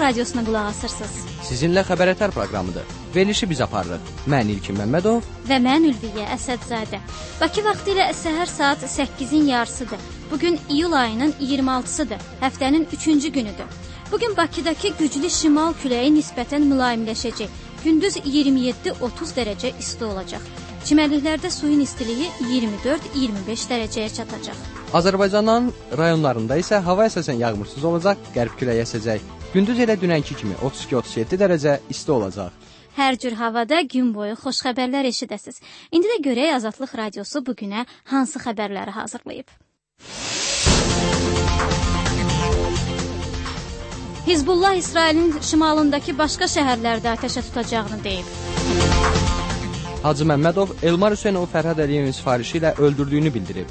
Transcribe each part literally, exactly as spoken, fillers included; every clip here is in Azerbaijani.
Radiosuna qulaq asırsınız. Sizinlə Xəbər-Ətər proqramıdır. Verilişi biz aparırıq. Mən İlkin Məmmədov və mən Ülviyə Əsədzadə. Bakı vaxtı ilə səhər saat səkkizin yarısıdır. Bugün iyul ayının iyirmi altısıdır. Həftənin üçüncü günüdür. Bugün Bakıdakı güclü şimal küləyi nisbətən mülayimləşəcək. Gündüz iyirmi yeddi otuz dərəcə isti olacaq. Çimərliklərdə suyun istiliyi iyirmi dörd iyirmi beş dərəcəyə çatacaq. Azərbaycanın rayonlarında isə hava əsasən yağmursuz olacaq, qərb küləyi əsəcək. Gündüz elə dünənki kimi otuz iki otuz yeddi dərəcə isti olacaq. Hər cür havada gün boyu xoş xəbərlər eşidəsiniz. İndi də görək Azadlıq Radiosu bugünə hansı xəbərləri hazırlayıb. Hizbullah İsrailin şimalındakı başqa şəhərlərdə atəşə tutacağını deyib. Hacı Məmmədov Elmar Hüseynovu Fərhad Əliyevin sifarişi ilə öldürdüyünü bildirib.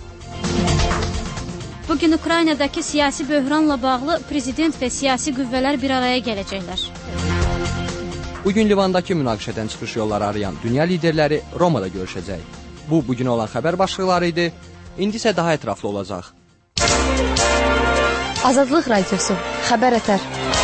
Bugün Ukraynadakı siyasi böhranla bağlı prezident və siyasi qüvvələr bir araya gələcəklər. Bugün Livandakı münaqişədən çıxış yolları arayan dünya liderləri Romada görüşəcək. Bu, bugün olan xəbər başlıqları idi. İndi isə daha ətraflı olacaq. Azadlıq Radiosu, Xəbər-Ətər.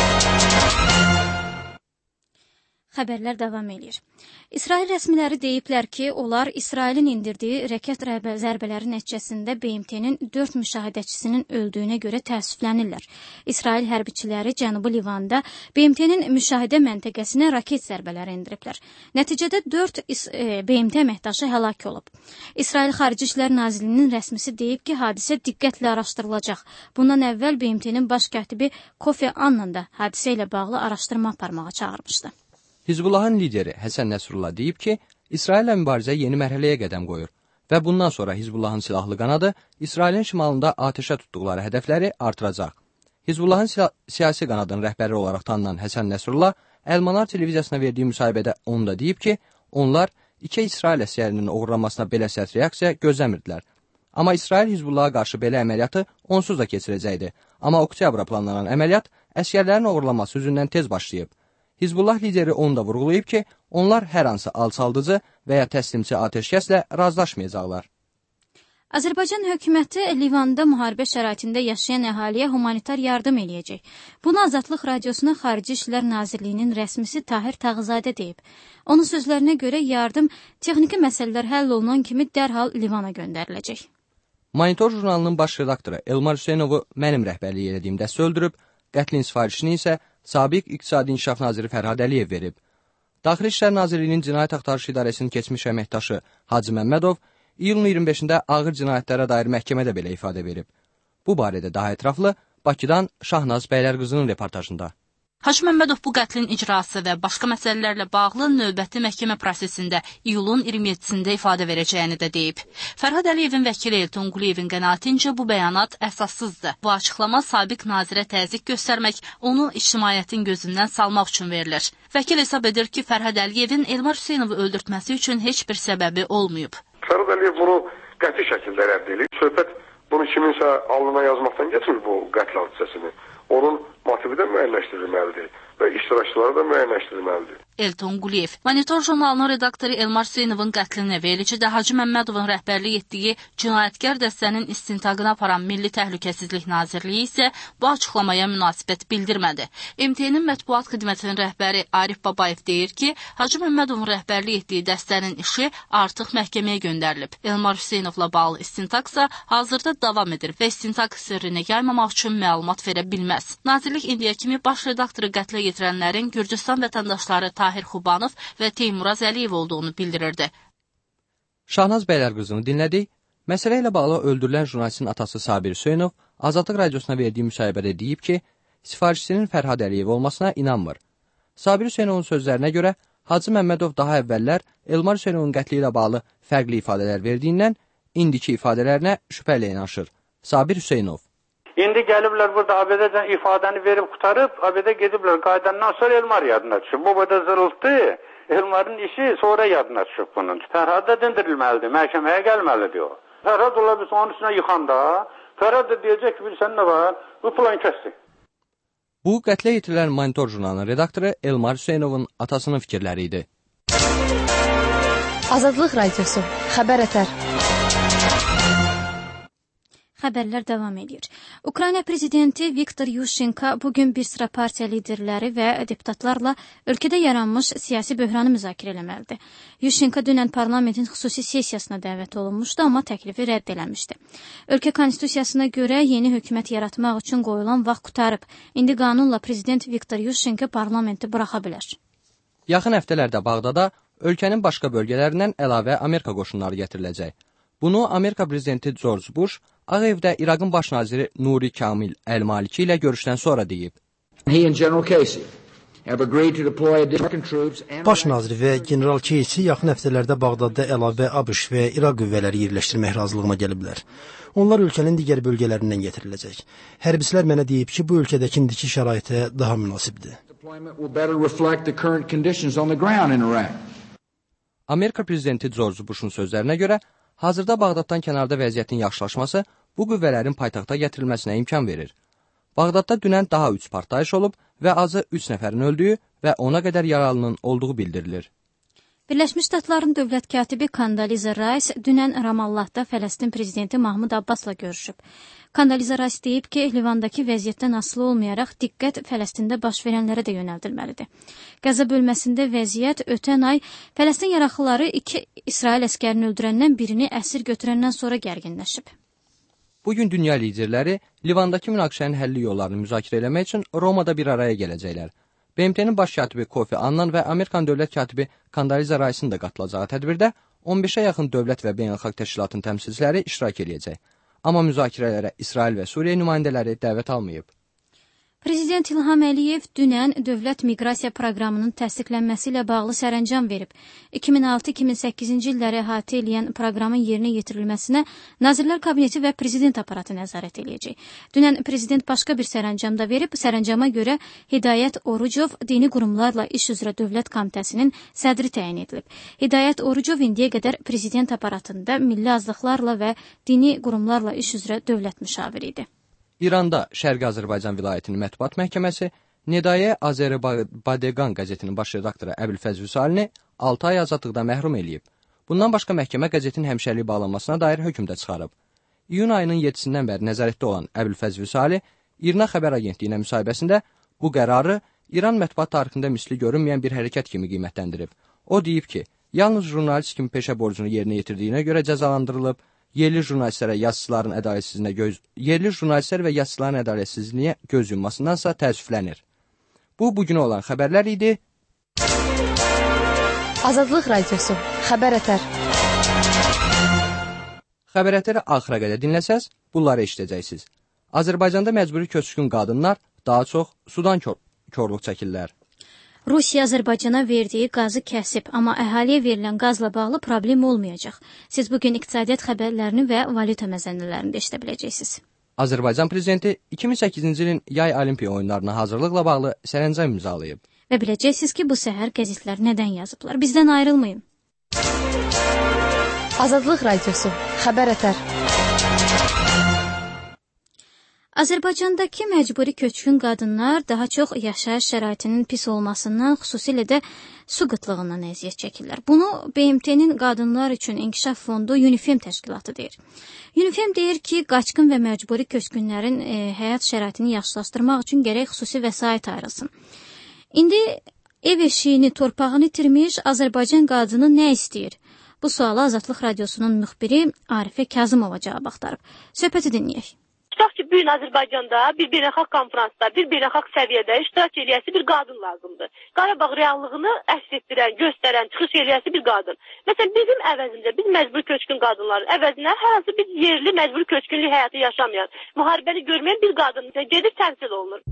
Xəbərlər davam edir. İsrail rəsmiləri deyiblər ki, onlar İsrailin indirdiyi rəket zərbələri nəticəsində B M T-nin dörd müşahidəçisinin öldüyünə görə təəssüflənirlər. İsrail hərbiçiləri Cənubi Livanda B M T-nin müşahidə məntəqəsinə raket zərbələri endiriblər. Nəticədə dörd B M T əməkdaşı həlak olub. İsrail Xarici İşlər Nazirliyinin rəsmisi deyib ki, hadisə diqqətlə araşdırılacaq. Bundan əvvəl B M T-nin baş katibi Kofi Annan da hadisə ilə bağlı araşdırma aparmağa çağırmışdı. Hizbullahın lideri Həsən Nəsrullah deyib ki, İsraillə mübarizə yeni mərhələyə qədəm qoyur və bundan sonra Hizbullahın silahlı qanadı İsrailin şimalında atəşə tutduqları hədəfləri artıracaq. Hizbullahın siyasi qanadının rəhbəri olaraq tanınan Həsən Nəsrullah Əlmanar televiziyasına verdiyi müsahibədə onu da deyib ki, onlar iki İsrail əsgərinin uğurlanmasına belə sərt reaksiya gözləmirdilər. Amma İsrail Hizbullaha qarşı belə əməliyyatı onsuz da keçirəcəkdi. Amma oktyabra planlanan əməliyyat əsgərlərin uğurlanması üzündən tez başlayıb. Hizbullah lideri onu da vurğulayıb ki, onlar hər hansı alçaldıcı və ya təslimçi atəşkəslə razılaşmayacaqlar. Azərbaycan hökuməti Livanda müharibə şəraitində yaşayan əhaliyə humanitar yardım eləyəcək. Bunu Azadlıq Radiosuna Xarici İşlər Nazirliyinin rəsmisi Tahir Tağızadə deyib. Onun sözlərinə görə yardım texniki məsələlər həll olunan kimi dərhal Livana göndəriləcək. Monitor jurnalının baş redaktoru Elmar Hüseynovu mənim rəhbərlik edədiyim dəstə öldürüb, qətlin sifarişini isə Sabiq İqtisadi İnkişaf Naziri Fərhad Əliyev verib. Daxili İşlər Nazirliyinin Cinayət Axtarışı İdarəsinin keçmiş əməkdaşı Hacı Məmmədov iyulun iyirmi beşində ağır cinayətlərə dair məhkəmədə belə ifadə verib. Bu barədə daha ətraflı Bakıdan Şahnaz Bəylərqızının reportajında. Hacı Məmmədov bu qətlin icrası və başqa məsələlərlə bağlı növbəti məhkəmə prosesində iyulun iyirmi yeddisində ifadə verəcəyini də deyib. Fərhad Əliyevin vəkili Elton Quliyevin qənaətincə bu bəyanat əsassızdır. Bu açıqlama sabiq nazirə təzyiq göstərmək, onu ictimaiyyətin gözündən salmaq üçün verilir. Vəkil hesab edir ki, Fərhad Əliyevin Elmar Hüseynovu öldürtməsi üçün heç bir səbəbi olmayıb. Fərhad Əliyev bunu qəti şəkildə rədd edir. Söhbət bunu kiminsə alnına yazmaqdan gətirir bu qətl hadisəsini. Onun motivi də müəyyənləşdirilməlidir və iştirakçıları da müəyyənləşdirilməlidir. Elton Quliyev, Monitor jurnalının redaktoru Elmar Hüseynovun qətlinə verici də Hacı Məmmədovun rəhbərlik etdiyi cinayətkar dəstənin istintaqına aparan Milli Təhlükəsizlik Nazirliyi isə bu açıqlamaya münasibət bildirmədi. M T N-in mətbuat xidmətinin rəhbəri Arif Babayev deyir ki, Hacı Məmmədovun rəhbərlik etdiyi dəstənin işi artıq məhkəməyə göndərilib. Elmar Hüseynovla bağlı istintaqsa hazırda davam edir və istintaq sirrini yaymamaq üçün məlumat verə bilməz. Nazirlik indiyə kimi baş redaktoru qətlə yetirənlərin Gürcüstan vətəndaşları Tahir Xubanov və Teymuraz Əliyev olduğunu bildirirdi. Şahnaz Bəylərqızını dinlədik. Məsələ ilə bağlı öldürülən jurnalistin atası Sabir Hüseynov Azadlıq Radiosuna verdiyi müsahibədə deyib ki, sifarişçinin Fərhad Əliyev olmasına inanmır. Sabir Hüseynovun sözlərinə görə Hacı Məmmədov daha əvvəllər Elmar Hüseynovun qətli ilə bağlı fərqli ifadələr verdiyindən indiki ifadələrinə şübhə ilə yanaşır. Sabir Hüseynov. İndi gəliblər burada A B D-dən ifadəni verib qutarıb, A B D gediblər qaydandan sonra Elmar yadına düşüb. Bu burada zırıltı, Elmarın işi sonra yadına düşüb bunun. Fərhad da dindirilməlidir, məhkəməyə gəlməlidir o. Fərhad ola biz onun üstünə yıxanda, Fərhad da deyəcək ki, bilsən nə var, bu plan kəsdi. Bu, qətlə yetirilən Monitor jurnalının redaktoru Elmar Hüseynovun atasının fikirləri idi. Azadlıq Radiosu, Xəbər-Ətər. Xəbərlər davam edir. Ukrayna prezidenti Viktor Yushchenko bugün bir sıra partiya liderləri və deputatlarla ölkədə yaranmış siyasi böhranı müzakirə eləməlidir. Yushchenko dünən parlamentin xüsusi sessiyasına dəvət olunmuşdu, amma təklifi rədd eləmişdi. Ölkə konstitusiyasına görə yeni hökumət yaratmaq üçün qoyulan vaxt qutarıb. İndi qanunla prezident Viktor Yushchenko parlamenti buraxa bilər. Yaxın həftələrdə Bağdada ölkənin başqa bölgələrindən əlavə Amerika qoşunları gətiriləcək. Bunu Amerika prezidenti George Bush Ağ Evdə İraqın baş naziri Nuri Kamil Əl-Maliki ilə görüşdən sonra deyib. Baş naziri və general Casey yaxın həftələrdə Bağdadda əlavə ABŞ və İraq qüvvələri yerləşdirmək razılığına gəliblər. Onlar ölkənin digər bölgələrindən gətiriləcək. Hərbçilər mənə deyib ki, bu ölkədəki indiki şəraitə daha münasibdir. Amerika prezidenti George Bush'un sözlərinə görə, hazırda Bağdaddan kənarda vəziyyətin yaxşılaşması bu qüvvələrin paytaxta gətirilməsinə imkan verir. Bağdadda dünən daha üç partlayış olub və azı üç nəfərin öldüyü və ona qədər yaralının olduğu bildirilir. Birləşmiş Ştatların dövlət katibi Condoleezza Rice dünən Ramallahda Fələstin prezidenti Mahmud Abbasla görüşüb. Condoleezza Rice deyib ki, Livandakı vəziyyətdən asılı olmayaraq diqqət Fələstində baş verənlərə də yönəldilməlidir. Qəza bölməsində vəziyyət ötən ay Fələstin yaraqlıları iki İsrail əskərini öldürəndən birini əsir götürəndən sonra gərginləşib. Bugün dünya liderləri Livandakı münaqişənin həlli yollarını müzakirə eləmək üçün Romada bir araya gələcəklər. B M T-nin baş katibi Kofi Annan və Amerikan dövlət katibi Condoleezza Rice'ın da qatılacağı tədbirdə on beşə yaxın dövlət və beynəlxalq təşkilatın təmsilçiləri iştirak edəcək. Amma müzakirələrə İsrail və Suriya nümayəndələri dəvət almayıb. Prezident İlham Əliyev dünən dövlət miqrasiya proqramının təsdiqlənməsi ilə bağlı sərəncam verib. iki min altı iki min səkkizinci illəri əhatə edən proqramın yerinə yetirilməsinə Nazirlər Kabineti və Prezident aparatı nəzarət eləyəcək. Dünən prezident başqa bir sərəncam da verib. Sərəncama görə Hidayət Orucov dini qurumlarla iş üzrə Dövlət Komitəsinin sədri təyin edilib. Hidayət Orucov indiyə qədər prezident aparatında milli azlıqlarla və dini qurumlarla iş üzrə dövlət müşaviri idi. İranda Şərqi Azərbaycan vilayətinin mətbuat məhkəməsi Nedayə Azərbaycan qəzetinin baş redaktoru Əbülfəz Vüsalini altı ay azadlıqdan məhrum eləyib. Bundan başqa məhkəmə qəzetin həmşərlik bağlanmasına dair hökm də çıxarıb. İyun ayının yedisindən bəri nəzarətdə olan Əbülfəz Vüsali İRNA xəbər agentliyinə müsahibəsində bu qərarı İran mətbuat tarixində misli görünməyən bir hərəkət kimi qiymətləndirib. O deyib ki, yalnız jurnalist kimi peşə borcunu yerinə yetirdiyinə görə cəzalandırılıb. Yerli jurnalistlərə yazıçıların ədalətsizliyinə göz yerli jurnalistlər və yazıçıların ədalətsizliyinə göz yummasındansa təəssüflənir. Bu bugünə olan xəbərlər idi. Azadlıq Radiosu Xəbər Ətər. Xəbər Ətəri axıra qədər dinləsəz, bunları eşidəcəksiniz. Azərbaycanda məcburi köçkün qadınlar daha çox sudan kör körlük çəkirlər. Rusiya Azərbaycana verdiyi qazı kəsib, amma əhaliyə verilən qazla bağlı problem olmayacaq. Siz bugün iqtisadiyyat xəbərlərini və valyuta məzənələrində eşidə biləcəksiniz. Azərbaycan prezidenti iki min səkkizinci ilin yay olimpiya oyunlarına hazırlıqla bağlı sərəncam imzalayıb. Və biləcəksiniz ki, bu səhər qəzetlər nədən yazıblar. Bizdən ayrılmayın. Azadlıq Radiosu Xəbər Ətər. Azərbaycandakı məcburi köçkün qadınlar daha çox yaşayış şəraitinin pis olmasından, xüsusilə də su qıtlığından əziyyət çəkirlər. Bunu B M T-nin Qadınlar üçün İnkişaf Fondu UNIFEM təşkilatı deyir. UNIFEM deyir ki, qaçqın və məcburi köçkünlərin e, həyat şəraitini yaxşılaşdırmaq üçün gərək xüsusi vəsait ayrılsın. İndi ev eşiyini, torpağını itirmiş Azərbaycan qadını nə istəyir? Bu suala Azadlıq Radiosunun müxbiri Arifə Kazımova cavab axtarıb. Söhbəti dinləyək. Tutaq ki, bu gün Azərbaycanda bir beynəlxalq konfransda, bir beynəlxalq səviyyədə iştirak eləyəsi bir qadın lazımdır. Qarabağ reallığını əks etdirən, göstərən, çıxış eləyəsi bir qadın. Məsələn, bizim əvəzimizdə, biz məcburi köçkün qadınların əvəzinə hər hansı bir yerli məcburi köçkünlük həyatı yaşamayan, müharibəni görməyən bir qadın gedib təmsil olunur.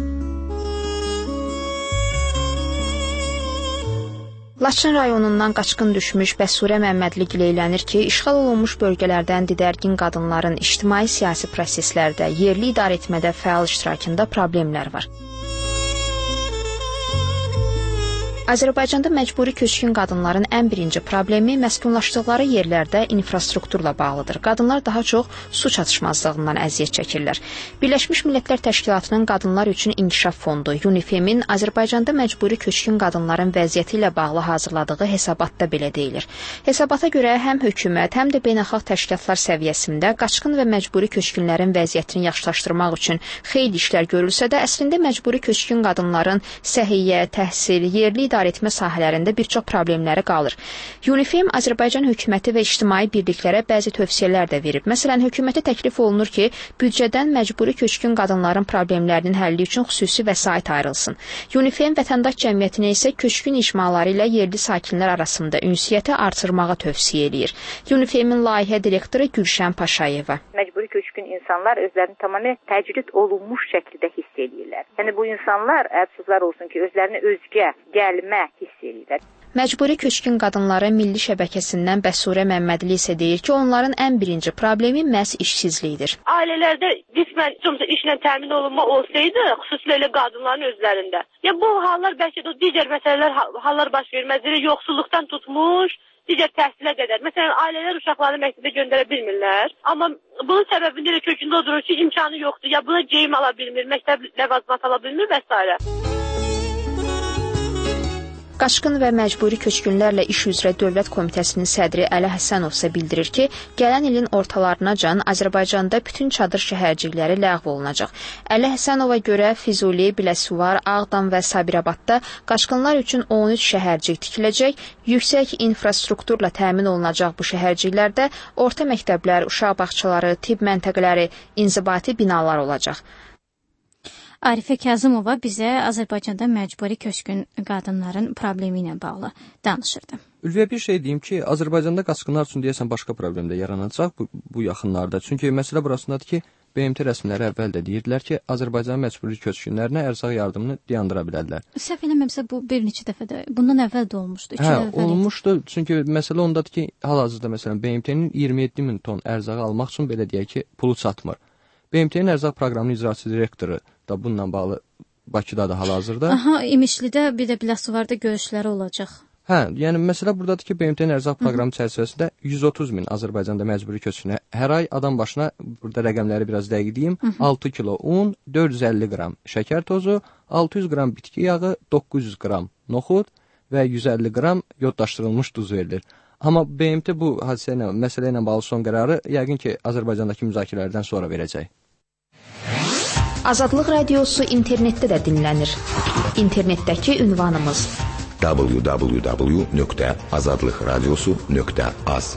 Laçın rayonundan qaçqın düşmüş Bəsurə Məmmədli gileylənir ki, işğal olunmuş bölgələrdən didərgin qadınların ictimai-siyasi proseslərdə, yerli idarəetmədə fəal iştirakında problemlər var. Azərbaycanda məcburi köçkün qadınların ən birinci problemi məskunlaşdıqları yerlərdə infrastrukturla bağlıdır. Qadınlar daha çox su çatışmazlığından əziyyət çəkirlər. Birləşmiş Millətlər Təşkilatının Qadınlar üçün İnkişaf Fondu, UNIFEM-in Azərbaycanda məcburi köçkün qadınların vəziyyəti ilə bağlı hazırladığı hesabatda belə deyilir. Hesabata görə həm hökumət, həm də beynəlxalq təşkilatlar səviyyəsində qaçqın və məcburi köçkünlərin vəziyyətini yaxşılaşdırmaq üçün xeyli işlər görülsə də, əslində məcburi köçkün qadınların səhiyyə, təhsil, yerli idarə etmə sahələrində bir çox problemləri qalır. UNIFEM Azərbaycan hökuməti və ictimai birliklərə bəzi tövsiyələr də verib. Məsələn, hökumətə təklif olunur ki, büdcədən məcburi köçkün qadınların problemlərinin həlli üçün xüsusi vəsait ayrılsın. UNIFEM vətəndaş cəmiyyətinə isə köçkün icmaları ilə yerli sakinlər arasında ünsiyyəti artırmağa tövsiyə eləyir. UNIFEM-in layihə direktoru Gülşən Paşayeva. Məcburi köçkün insanlar özlərini tamamilə təcrid olunmuş şəkildə hiss edirlər. Yəni bu insanlar əfsuslar olsun ki, özlərini özgə, gəlmə hiss edirlər. Məcburi köçkün qadınları milli şəbəkəsindən Bəsurə Məmmədli isə deyir ki, onların ən birinci problemi məhz işsizlikdir. Ailələrdə qismən işlə təmin olunma olsaydı, xüsusilə elə qadınların özlərində. Ya bu hallar bəlkə də digər məsələlər hallar baş verməzdir, yoxsulluqdan tutmuş, digər təhsilə qədər. Məsələn, ailələr uşaqlarını məktəbə göndərə bilmirlər. Amma bunun səbəbində də kökündə odur ki, imkanı yoxdur. Ya buna geyim ala bilmir, məktəb ləvazimat ala bilmir və s. Qaçqın və məcburi köçkünlərlə iş üzrə Dövlət Komitəsinin sədri Əli Həsənov isə bildirir ki, gələn ilin ortalarınacan Azərbaycanda bütün çadır şəhərcikləri ləğv olunacaq. Əli Həsənova görə Füzuli, Biləsuvar, Ağdam və Sabirabadda qaçqınlar üçün on üç şəhərcik tikiləcək. Yüksək infrastrukturla təmin olunacaq bu şəhərciklərdə orta məktəblər, uşaq bağçaları, tibb məntəqələri, inzibati binalar olacaq. Arifə Kazımova bizə Azərbaycanda məcburi köçkün qadınların problemi ilə bağlı danışırdı. Ülviyə bir şey deyim ki, Azərbaycanda qaçqınlar üçün deyəsən başqa problem də yaranacaq bu, bu yaxınlarda. Çünki məsələ burasındadır ki, B M T rəsmiləri əvvəl də deyirdilər ki, Azərbaycanın məcburi köçkünlərinə ərzaq yardımını dayandıra bilərlər. Səhv eləməmsə bu bir neçə dəfə də bundan əvvəl də olmuşdu. Hə, olmuşdu. Çünki məsələ ondadır ki, hal-hazırda məsələn B M T-nin iyirmi yeddi min ton ərzağı almaq üçün belə deyək ki, pulu çatmır. B M T-nin ərzaq proqramının icraçı direktoru da bununla bağlı Bakıda da hal-hazırda. Aha, İmişlidə bir də Biləsuvarda görüşləri olacaq. Hə, yəni məsələ buradadır ki, B M T-nin ərzaq proqramı çərçivəsində yüz otuz min Azərbaycanda məcburi köçkünə hər ay adam başına, burada rəqəmləri biraz dəqiq deyim, altı kilo un, dörd yüz əlli qram şəkər tozu, altı yüz qram bitki yağı, doqquz yüz qram noxud və yüz əlli qram yoddaşdırılmış duz verilir. Amma B M T bu hadisə ilə, məsələ ilə bağlı son qərarı yəqin ki, Azərbaycandakı müzakirələrdən sonra verəcək. Azadlıq Radiosu internetdə də dinlənir. İnternetdəki ünvanımız w w w nöqtə azadlıqradiosu nöqtə az.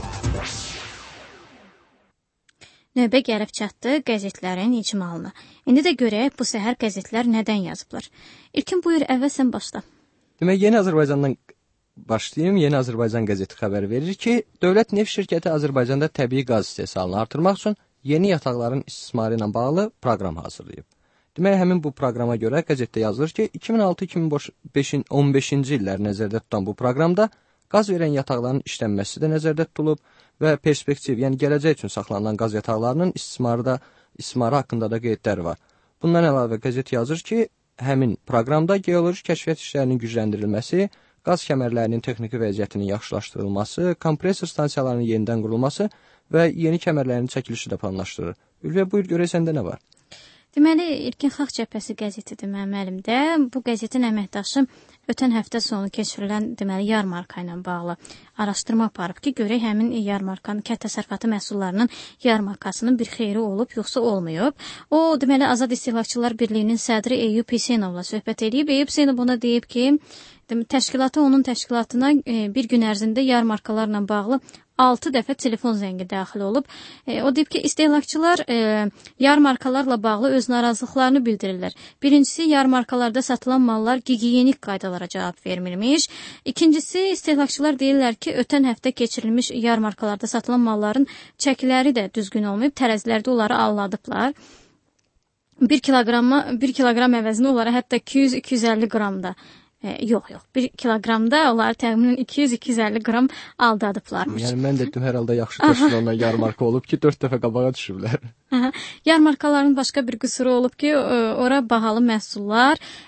Növbə gəlib çatdı qəzetlərin icmalına. İndi də görək bu səhər qəzetlər nədən yazıblar. İlkin buyur, əvvəl sən başla. Demək, Yeni Azərbaycandan başlayayım. Yeni Azərbaycan qəzeti xəbər verir ki, Dövlət Neft Şirkəti Azərbaycanda təbii qaz istehsalını artırmaq üçün yeni yataqların istismarı ilə bağlı proqram hazırlayıb. Demək, həmin bu proqrama görə qəzetdə yazılır ki, iki min altı iki min on beşinci illər nəzərdə tutan bu proqramda qaz verən yataqların işlənməsi də nəzərdə tutulub və perspektiv, yəni gələcək üçün saxlanılan qaz yataqlarının istismarı da, istismarı haqqında da qeydlər var. Bundan əlavə qəzet yazır ki, həmin proqramda geoloji kəşfiyyat işlərinin gücləndirilməsi, qaz kəmərlərinin texniki vəziyyətinin yaxşılaşdırılması, kompresor stansiyalarının yenidən qurulması və yeni kəmərlərin çəkilişi də planlaşdırılır. Ülviyə, buyur, görək səndə nə var? Deməli, İlkin Xalq Cəbhəsi qəzetidir mənim əlimdə. Bu qəzetin əməkdaşı ötən həftə sonu keçirilən deməli yarmarka ilə bağlı araşdırma aparıb ki, görək həmin yarmarkanın kənd təsərrüfatı məhsullarının yarmarkasının bir xeyri olub, yoxsa olmayıb. O, deməli, Azad İstehlakçılar Birliyinin sədri Eyüp Hüseynovla söhbət edib. Eyüp Hüseynov ona deyib ki, təşkilatı onun təşkilatına bir gün ərzində yarmarkalarla bağlı altı dəfə telefon zəngi daxil olub. E, o deyib ki, istehlakçılar e, yarmarkalarla bağlı öz narazılıqlarını bildirirlər. Birincisi, yarmarkalarda satılan mallar gigiyenik qaydalara cavab vermirmiş. İkincisi, istehlakçılar deyirlər ki, ötən həftə keçirilmiş yarmarkalarda satılan malların çəkiləri də düzgün olmayıb, tərəzilərdə onları alladıblar. bir kiloqramma, bir kiloqram əvəzinə onlara hətta iki yüz iki yüz əlli qramda E, yox, yox. bir kiloqramda onlar təxminən iki yüz iki yüz əlli qram aldadıblarmış. Yəni mən də hər halda yaxşı təşkil yarmarka olub ki, dörd dəfə qabağa düşüblər. Aha. Yarmarkaların başqa bir qüsuru olub ki, ora bahalı məhsullar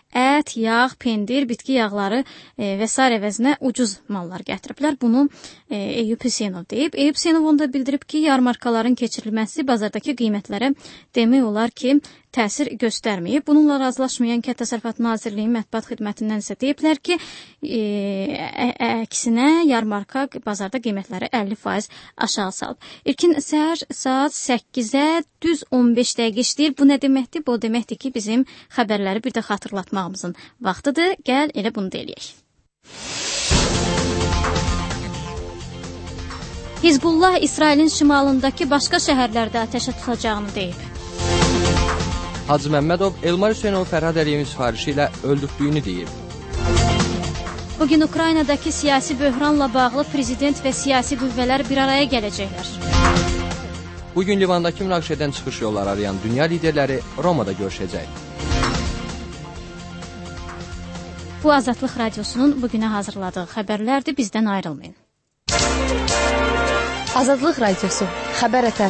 ət, yağ, pendir, bitki yağları e, və s. əvəzinə ucuz mallar gətiriblər. Bunu e, Eyüp Hüseynov deyib. Eyüp Hüseynov onu da bildirib ki, yarmarkaların keçirilməsi bazardakı qiymətlərə demək olar ki, təsir göstərməyib. Bununla razılaşmayan Kənd Təsərrüfatı Nazirliyinin mətbuat xidmətindən isə deyiblər ki, e, əksinə yarmarka bazarda qiymətləri əlli faiz aşağı salıb. İlkin səhər saat səkkizə düz on beş dəqiqə işləyir. Bu nə deməkdir? Bu deməkdir ki, bizim xəbərləri bir də xatırlatmağımızın vaxtıdır. Gəl elə bunu da eləyək. Hizbullah İsrailin şimalındakı başqa şəhərlərdə atəşə tutacağını deyib. Hacı Məmmədov Elmar Hüseynov Fərhad Əliyevin sifarişi ilə öldürdüyünü deyib. Bugün Ukraynadakı siyasi böhranla bağlı prezident və siyasi qüvvələr bir araya gələcəklər. Bugün Livandakı münaqişədən çıxış yolları arayan dünya liderləri Romada görüşəcək. Bu Azadlıq Radiosunun bugünə hazırladığı xəbərlərdir. Bizdən ayrılmayın. Azadlıq Radiosu. Xəbər ətər.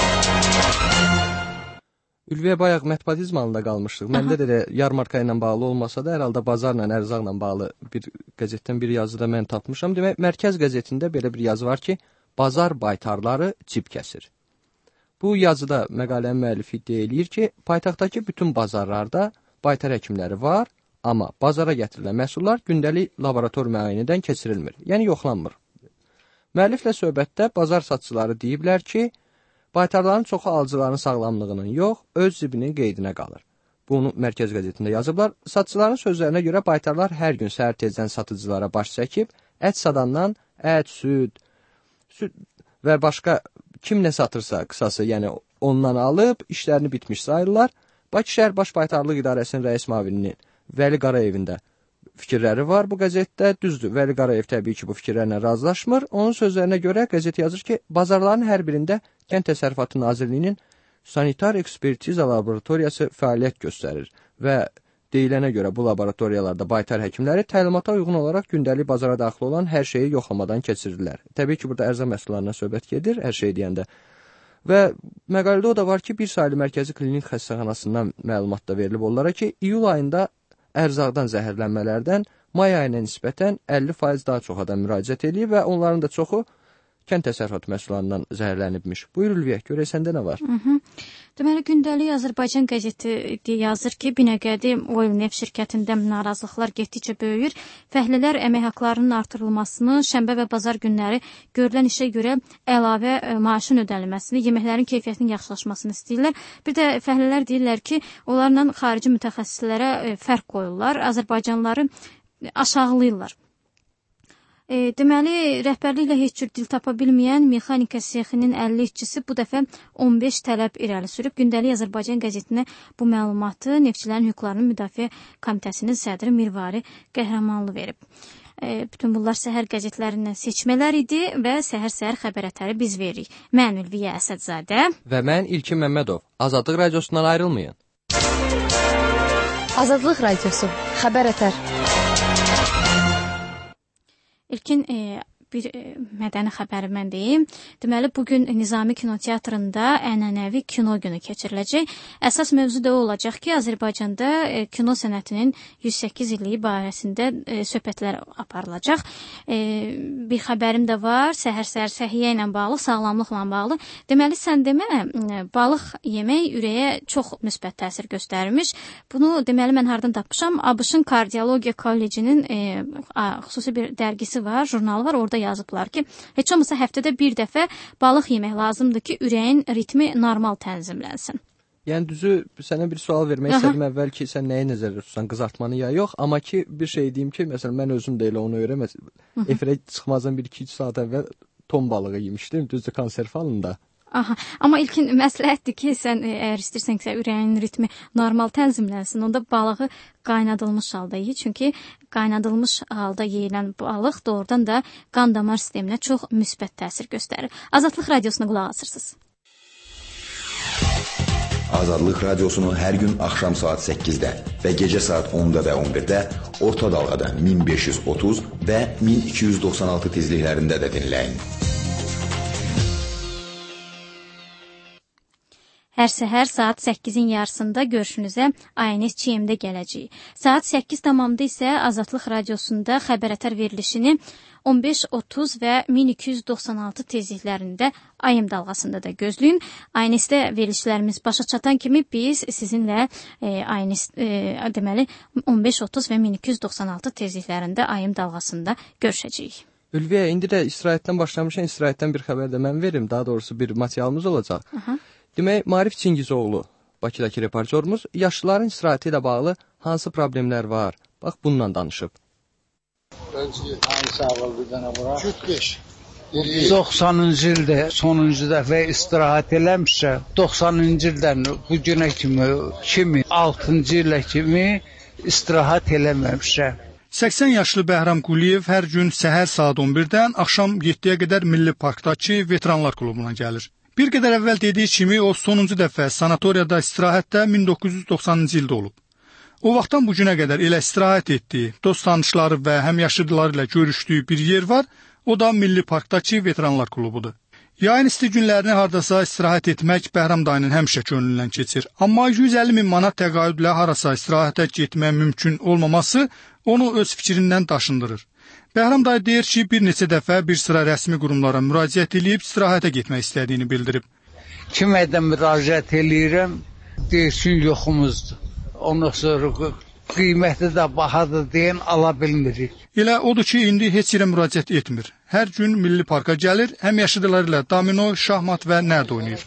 Ülviyə bayaq mətbuat izmalında qalmışdıq. Məndə də, də yarmarka ilə bağlı olmasa da, hər halda bazarla, ərzaqla bağlı bir qəzetdən bir yazıda mən tapmışam. Demək, Mərkəz qəzetində belə bir yazı var ki, bazar baytarları cib kəsir. Bu yazıda məqalənin müəllifi iddia eləyir ki, paytaxtdakı bütün bazarlarda baytar həkimləri var, amma bazara gətirilən məhsullar gündəlik laborator müayinədən keçirilmir, yəni yoxlanmır. Müəlliflə söhbətdə bazar satçıları deyiblər ki, baytarların çoxu alıcıların sağlamlığının yox, öz zibinin qeydinə qalır. Bunu Mərkəz qəzetində yazıblar. Satçıların sözlərinə görə baytarlar hər gün səhər tezdən satıcılara baş çəkib, ət sadandan ət, süd, süd və başqa kim nə satırsa qısası, yəni ondan alıb işlərini bitmiş sayırlar. Bakı şəhər Baş Baytarlıq İdarəsinin rəis müavininin Vəli Qarayevin də fikirləri var bu qəzetdə. Düzdür, Vəli Qarayev təbii ki, bu fikirlərlə razılaşmır. Onun sözlərinə görə qəzet yazır ki, bazarların hər birində Kənd Təsərrüfatı Nazirliyinin sanitar ekspertiza laboratoriyası fəaliyyət göstərir və deyilənə görə bu laboratoriyalarda baytar həkimləri təlimata uyğun olaraq gündəlik bazara daxil olan hər şeyi yoxlamadan keçirirlər. Təbii ki, burada ərzaq məhsullarına söhbət gedir, hər şey deyəndə. Və məqalədə o da var ki, bir sayılı mərkəzi klinik xəstəxanasından məlumat da verilib onlara ki, iyul ayında ərzaqdan zəhərlənmələrdən may ayına nisbətən əlli faiz daha çox adam müraciət edib və onların da çoxu kənd təsərrüfatı məhsullarından zəhərlənibmiş. Buyur Ülviyə, görək səndə nə var? Hı -hı. Deməli, gündəlik Azərbaycan qəzeti yazır ki, Binəqədi Oil Neft şirkətində narazılıqlar getdikcə böyüyür. Fəhlələr əmək haqlarının artırılmasını, şənbə və bazar günləri görülən işə görə əlavə maaşın ödənilməsini, yeməklərin keyfiyyətinin yaxşılaşmasını istəyirlər. Bir də fəhlələr deyirlər ki, onlarla xarici mütəxəssislərə fərq qoyurlar, Azərbaycanlıları aşağılayırlar. E, deməli, rəhbərliklə heç cür dil tapa bilməyən mexanika sexinin əlli işçisi bu dəfə on beş tələb irəli sürüb. Gündəlik Azərbaycan qəzetinə bu məlumatı Neftçilərin Hüquqlarının Müdafiə Komitəsinin sədri Mirvari Qəhrəmanlı verib. E, bütün bunlar səhər qəzetlərindən seçmələr idi və səhər-səhər xəbər ətəri biz veririk. Mən Ülviyə Əsədzadə və mən İlkin Məmmədov. Azadlıq Radiosundan ayrılmayın. Azadlıq Radiosu. Xəbər ətər. İlkin e, bir e, mədəni xəbəri mən deyim. Deməli, bugün Nizami Kinoteatrında ənənəvi kino günü keçiriləcək. Əsas mövzu da olacaq ki, Azərbaycanda e, kino sənətinin yüz səkkiz illiyi barəsində e, söhbətlər aparılacaq. E, bir xəbərim də var, səhər-səhər səhiyyə ilə bağlı, sağlamlıqla bağlı. Deməli, sən demə, e, balıq yemək ürəyə çox müsbət təsir göstərmiş. Bunu deməli mən hardan tapmışam? ABŞ-ın Kardiologiya Kollecinin e, a, xüsusi bir dərgisi var, jurnalı var. Orada yazıblar ki, heç olmasa həftədə bir dəfə balıq yemək lazımdır ki, ürəyin ritmi normal tənzimlənsin. Yəni düzü, sənə bir sual vermək Aha. istədim əvvəl ki, sən nəyi nəzərdə tutsan, qızartmanı ya yox, amma ki, bir şey deyim ki, məsələn, mən özüm də elə onu öyrəməz. Efirə çıxmazdan bir iki üç saat əvvəl ton balığı yemişdim, düzdür, konserv halında. Aha, amma ilkin məsləhətdir ki, sən əgər istəyirsənsə ürəyin ritmi normal tənzimlənsin, onda balığı qaynadılmış halda ye. Çünki qaynadılmış halda yeyilən balıq doğrudan da qan damar sisteminə çox müsbət təsir göstərir. Azadlıq Radiosuna qulaq asırsınız. Azadlıq Radiosunu hər gün axşam saat səkkizdə və gecə saat onda və on birdə orta dalğada min beş yüz otuz və min iki yüz doxsan altı tezliklərində də dinləyin. Hər səhər saat səkkizin yarısında görüşünüzə Aynes Ç M-də gələcəyik. Saat səkkiz tamamda isə Azadlıq Radiosunda xəbər-ətər verilişini on beş otuz və min iki yüz doxsan altı tezliklərində A M dalğasında da gözləyin. Aynesdə verilişlərimiz başa çatan kimi biz sizinlə e, Aynes e, deməli on beş otuz və min iki yüz doxsan altı tezliklərində A M dalğasında görüşəcəyik. Ülviyə, indi də istirahətdən başlamışam. İstirahətdən bir xəbər də mən verim. Daha doğrusu bir materialımız olacaq. Aha. Demək, Maarif Çingizoğlu, Bakıdakı reportyorumuz, yaşlıların istirahəti ilə bağlı hansı problemlər var? Bax, bununla danışıb. doxsanıncı ildə sonuncu dəfə istirahət eləmişəm. doxsanıncı ildən bu günə kimi iki min altıncı ilə kimi istirahət eləməmişəm. səksən yaşlı Bəhram Quliyev hər gün səhər saat on birdən axşam yeddiyə qədər Milli Parkdakı Veteranlar Klubuna gəlir. Bir qədər əvvəl dediyi kimi o sonuncu dəfə sanatoriyada istirahətdə min doqquz yüz doxsanıncı ildə olub. O vaxtdan bu günə qədər elə istirahət etdiyi, dost tanışları və həmyaşıdları ilə görüşdüyü bir yer var, o da Milli Parkdakı Veteranlar Klubudur. Yayın isti günlərini hardasa istirahət etmək Bəhram dayının həmişə könlündən keçir. Amma yüz əlli min manat təqaüdlə harasa istirahətə getmək mümkün olmaması onu öz fikrindən daşındırır. Bəhram dayı deyir ki, bir neçə dəfə bir sıra rəsmi qurumlara müraciət edib istirahətə getmək istədiyini bildirib. Kimə də müraciət eləyirəm, deyir ki, yoxumuzdur. Ondan sonra qiyməti də bahadır deyin, ala bilmirik. Elə odur ki, indi heç yerə müraciət etmir. Hər gün Milli Parka gəlir, həm yaşıdıları ilə domino, şahmat və nərd oynayır.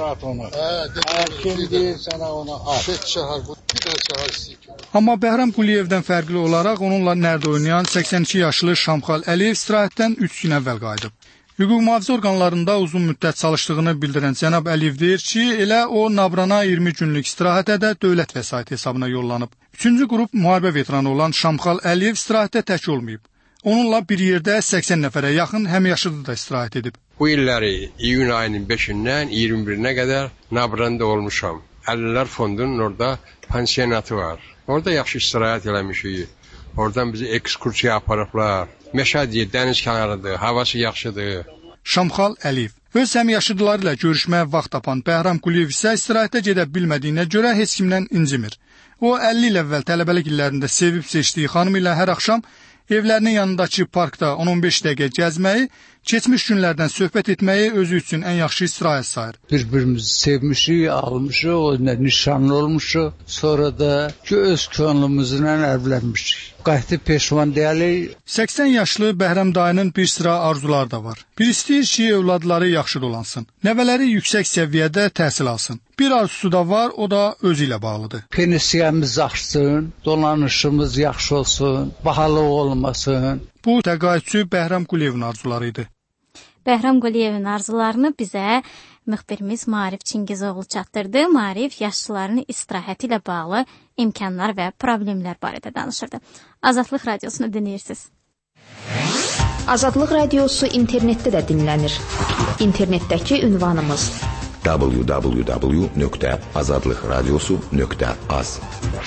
Amma Bəhram Quliyevdən fərqli olaraq onunla nərd oynayan səksən iki yaşlı Şamxal Əliyev istirahətdən üç gün əvvəl qayıdıb. Hüquq mühafizə orqanlarında uzun müddət çalışdığını bildirən cənab Əliyev deyir ki, elə o Nabrana iyirmi günlük istirahətə də dövlət vəsaiti hesabına yollanıb. Üçüncü qrup müharibə veteranı olan Şamxal Əliyev istirahətdə tək olmayıb. Onunla bir yerdə səksən nəfərə yaxın həmyaşıdı da istirahət edib. Bu illəri iyun ayının beşindən iyirmi birinə qədər Nabranda olmuşam. Əlillər fondunun orada pansionatı var. Orada yaxşı istirahət eləmişik. Oradan bizi ekskursiya aparıblar. Məşədiyə, dəniz kənarıdır, havası yaxşıdır. Şamxal Əliyev öz həmyaşıdıları ilə görüşməyə vaxt tapan Bəhram Quliyev isə istirahətə gedə bilmədiyinə görə heç kimdən incimir. O əlli il əvvəl tələbəlik illərində sevib seçdiyi xanım ilə hər axşam evlərinin yanındakı parkda on on beş dəqiqə gəzməyi, keçmiş günlərdən söhbət etməyi özü üçün ən yaxşı istirahət sayır. Bir-birimizi sevmişik, almışıq, o nişanlı olmuşuq. Sonra da ki, öz könlümüzlə evlənmişik. Qəti peşman deyilik. səksən yaşlı Bəhram dayının bir sıra arzuları da var. Bir istəyir ki, evladları yaxşı dolansın. Nəvələri yüksək səviyyədə təhsil alsın. Bir arzusu da var, o da özü ilə bağlıdır. Pensiyamız artsın, dolanışımız yaxşı olsun, bahalıq olmasın. Bu təqaüdçü Bəhram Quliyevin arzuları idi. Bəhram Quliyevin arzularını bizə müxbirimiz Maarif Çingizoğlu çatdırdı. Maarif yaşlıların istirahəti ilə bağlı imkanlar və problemlər barədə danışırdı. Azadlıq Radiosunu dinləyirsiniz. Azadlıq Radiosu internetdə də dinlənir. İnternetdəki ünvanımız w w w nöqtə azadlıq radiosu nöqtə az.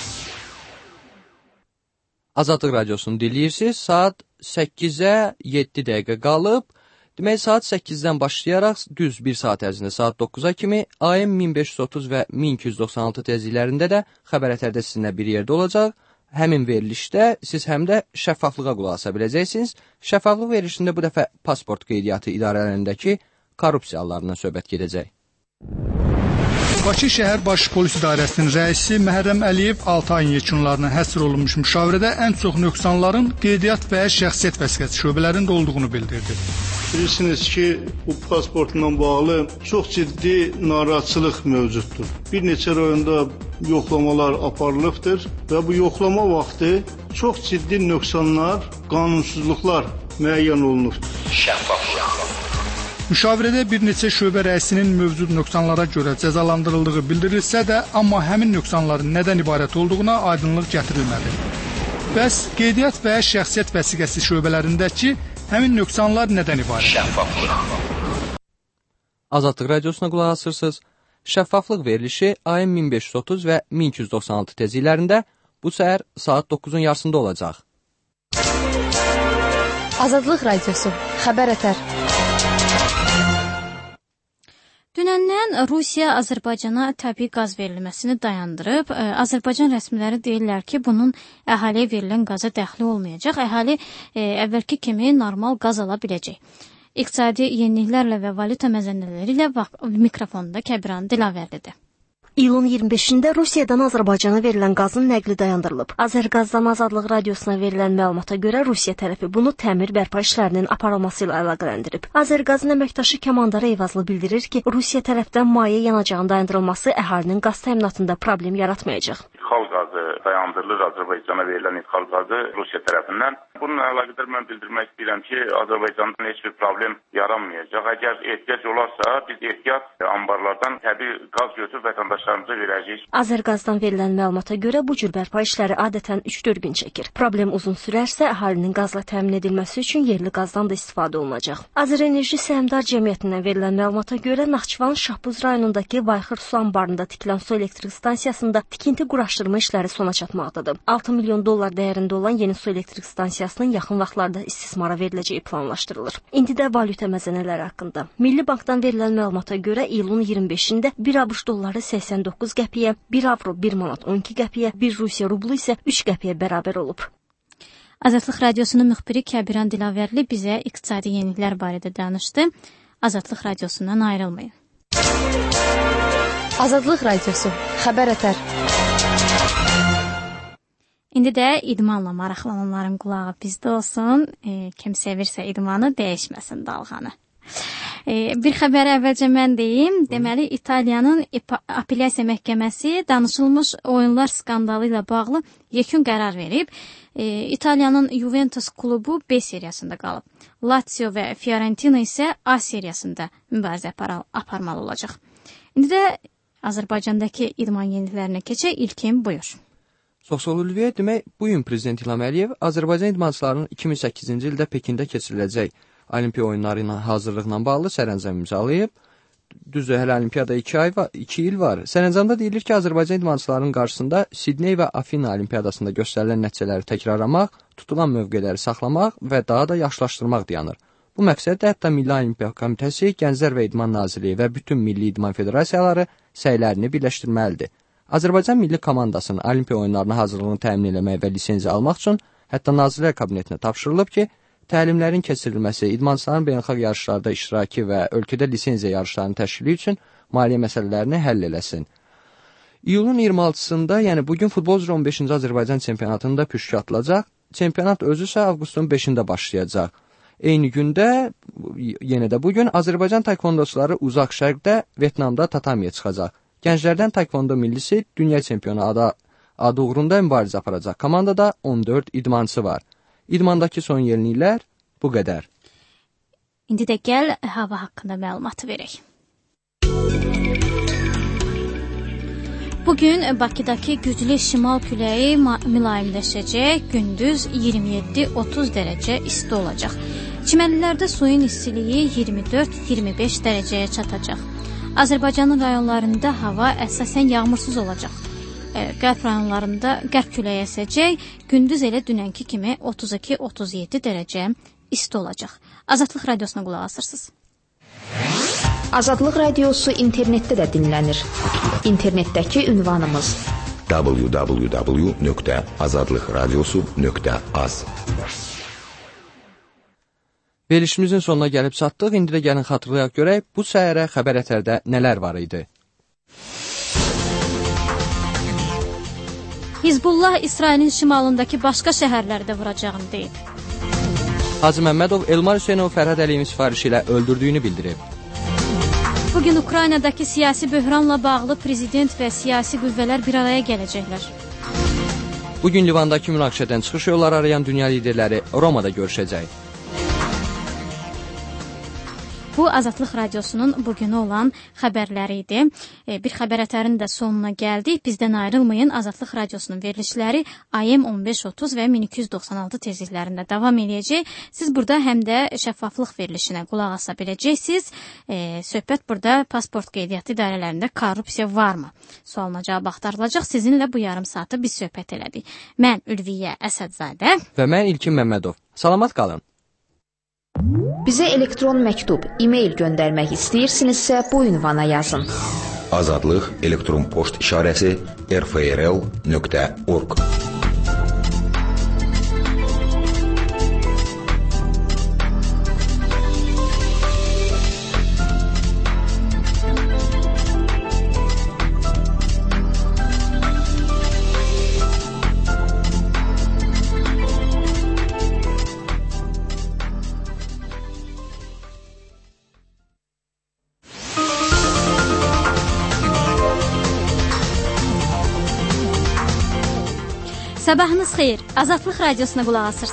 Azadlıq Radiosunu dinləyirsiniz. Saat səkkizə yeddi dəqiqə qalıb. Demək, saat səkkizdən başlayaraq düz bir saat ərzində saat doqquza kimi A M min beş yüz otuz və min iki yüz doxsan altı tezliklərində də xəbər-ətərdə sizinlə bir yerdə olacaq. Həmin verilişdə siz həm də şəffaflığa qulaq asa biləcəksiniz. Şəffaflıq verilişində bu dəfə pasport qeydiyyatı idarələrindəki korrupsiya hallarından söhbət gedəcək. Bakı şəhər baş polis idarəsinin rəisi Məhərrəm Əliyev altı ayın yekunlarına həsr olunmuş müşavirədə ən çox nöqsanların qeydiyyat və şəxsiyyət vəsiqəsi şöbələrində olduğunu bildirdi. Bilirsiniz ki, bu pasportla bağlı çox ciddi narahatçılıq mövcuddur. Bir neçə rayonda yoxlamalar aparılıbdır və bu yoxlama vaxtı çox ciddi nöqsanlar, qanunsuzluqlar müəyyən olunubdur. Şəffaflıq. Müşavirədə bir neçə şöbə rəisinin mövcud nöqsanlara görə cəzalandırıldığı bildirilsə də, amma həmin nöqsanların nədən ibarət olduğuna aydınlıq gətirilmədi. Bəs qeydiyyat və şəxsiyyət vəsiqəsi şöbələrindəki həmin nöqsanlar nədən ibarət? Şəffaflıq. Azadlıq Radiosuna qulaq asırsınız. Şəffaflıq verilişi A M min beş yüz otuz və min iki yüz doxsan altı tezliklərində bu səhər saat doqquzun yarısında olacaq. Azadlıq Radiosu, xəbər ətər. Dünəndən Rusiya Azərbaycana təbii qaz verilməsini dayandırıb. Azərbaycan rəsmiləri deyirlər ki, bunun əhaliyə verilən qaza dəxli olmayacaq. Əhali e, əvvəlki kimi normal qaz ala biləcək. İqtisadi yeniliklərlə və valyuta məzənələri ilə mikrofonda Kəbiran Dilavərlidir. İyulun iyirmi beşində Rusiyadan Azərbaycana verilən qazın nəqli dayandırılıb. Azərqazdan Azadlıq Radiosuna verilən məlumata görə Rusiya tərəfi bunu təmir bərpa işlərinin aparılması ilə əlaqələndirib. Azərqazın əməkdaşı Kəmandar Eyvazlı bildirir ki, Rusiya tərəfdən maye yanacağın dayandırılması əhalinin qaz təminatında problem yaratmayacaq. İdxal qazı dayandırılır, Azərbaycana verilən idxal qazı Rusiya tərəfindən. Bununla əlaqədar mən bildirmək istəyirəm ki, Azərbaycanda heç bir problem yaranmayacaq. Əgər ehtiyac olarsa, biz ehtiyat anbarlardan təbii qaz götürüb vətəndaşlarımıza verəcəyik. Azərqazdan verilən məlumata görə bu cür bərpa işləri adətən üç dörd gün çəkir. Problem uzun sürərsə, əhalinin qazla təmin edilməsi üçün yerli qazdan da istifadə olunacaq. Azərenerji Səhmdar Cəmiyyətindən verilən məlumata görə Naxçıvan Şahbuz rayonundakı Bayxır su anbarında tikilən su elektrik stansiyasında tikinti quraşdırma işləri sona çatmaqdadır. altı milyon dollar dəyərində olan yeni su elektrik stansiyasının yaxın vaxtlarda istismara veriləcəyi planlaşdırılır. İndi də valyuta məzənələri haqqında. Milli Bankdan verilən məlumata görə iyulun iyirmi beşində bir ABŞ dolları səksən doqquz qəpiyə, bir avro bir manat on iki qəpiyə, bir Rusiya rublu isə üç qəpiyə bərabər olub. Azadlıq Radiosunun müxbiri Kəbiran Dilavərli bizə iqtisadi yeniliklər barədə danışdı. Azadlıq Radiosundan ayrılmayın. Azadlıq Radiosu, xəbər ətər. İndi də idmanla maraqlananların qulağı bizdə olsun. E, kim sevirsə idmanı, dəyişməsin dalğanı. E, bir xəbəri əvvəlcə mən deyim. Deməli, İtaliyanın apellyasiya məhkəməsi danışılmış oyunlar skandalı ilə bağlı yekun qərar verib. E, İtaliyanın Juventus klubu B seriyasında qalıb. Lazio və Fiorentina isə A seriyasında mübarizə aparmalı olacaq. İndi də Azərbaycandakı idman yeniliklərinə keçək. İlkin buyur. Soxsol Ulviyə demək, bu gün Prezident İlham Əliyev Azərbaycan idmançılarının iki min səkkizinci ildə Pekində keçiriləcək Olimpiya oyunları ilə hazırlıqla bağlı sərəncam imzalayıb. Düzdür, hələ Olimpiyada iki ay var, iki il var. Sərəncamda deyilir ki, Azərbaycan idmançılarının qarşısında Sidney və Afina Olimpiyadasında göstərilən nəticələri təkrarlamaq, tutulan mövqeləri saxlamaq və daha da yaxşılaşdırmaq dayanır. Bu məqsədlə hətta Milli Olimpiya Komitəsi, Gənclər və İdman Nazirliyi və bütün Milli İdman Federasiyaları səylərini birləşdirməlidir. Azərbaycan milli komandasının Olimpiya oyunlarına hazırlığını təmin etmək və lisenziya almaq üçün hətta Nazirlər Kabinetinə tapşırılıb ki, təlimlərin keçirilməsi, idmançıların beynəlxalq yarışlarda iştirakı və ölkədə lisenziya yarışlarının təşkili üçün maliyyə məsələlərini həll eləsin. İyulun iyirmi altısında, yəni bugün futbol üzrə on beşinci Azərbaycan çempionatında püşkü atılacaq. Çempionat özü isə avqustun beşində başlayacaq. Eyni gündə, yenə də bugün Azərbaycan taekvondoçuları uzaq şərqdə Vyetnamda tatamiyə çıxacaq. Gənclərdən taekvondo millisi dünya çempionu adı, adı uğrunda mübarizə aparacaq. Komandada on dörd idmançı var. İdmandakı son yeniliklər bu qədər. İndi də gəl hava haqqında məlumat verək. Bugün Bakıdakı güclü şimal küləyi mülayimləşəcək, gündüz iyirmi yeddi otuz dərəcə isti olacaq. Çimərlilərdə suyun istiliyi iyirmi dörd iyirmi beş dərəcəyə çatacaq. Azərbaycanın rayonlarında hava əsasən yağmursuz olacaq. Qərb rayonlarında qərb küləyi əsəcək, gündüz elə dünənki kimi otuz iki otuz yeddi dərəcə isti olacaq. Azadlıq Radiosuna qulaq asırsınız. Azadlıq Radiosu internetdə də dinlənir. İnternetdəki ünvanımız w w w nöqtə azadlıqradiosu nöqtə az. Verilişimizin sonuna gəlib çatdıq. İndi də gəlin xatırlayaq görək, bu səhərə xəbər ətərdə nələr var idi? Hizbullah İsrailin şimalındakı başqa şəhərlərdə vuracağını deyib. Hacı Məmmədov Elmar Hüseynov Fərhad Əliyevin sifarişi ilə öldürdüyünü bildirib. Bugün Ukraynadakı siyasi böhranla bağlı prezident və siyasi qüvvələr bir araya gələcəklər. Bugün Livandakı münaqişədən çıxış yolları arayan dünya liderləri Romada görüşəcək. Bu Azadlıq Radiosunun bugünü olan xəbərləri idi. Bir xəbər ətərinin də sonuna gəldik. Bizdən ayrılmayın. Azadlıq Radiosunun verilişləri A M on beş otuz və min iki yüz doxsan altı tezliklərində davam edəcək. Siz burada həm də şəffaflıq verilişinə qulaq asa biləcəksiniz. E, söhbət burada pasport qeydiyyatı idarələrində korrupsiya varmı? Sualına cavab axtarılacaq. Sizinlə bu yarım saatı biz söhbət elədik. Mən Ülviyə Əsədzadə və mən İlkin Məmmədov. Salamat qalın. Bizə elektron məktub, e-mail göndərmək istəyirsinizsə bu ünvana yazın. Azadlıq elektron poçt işarəsi r f r l nöqtə org. Sabahınız xeyir. Azadlıq radiosuna qulaq asırsınız.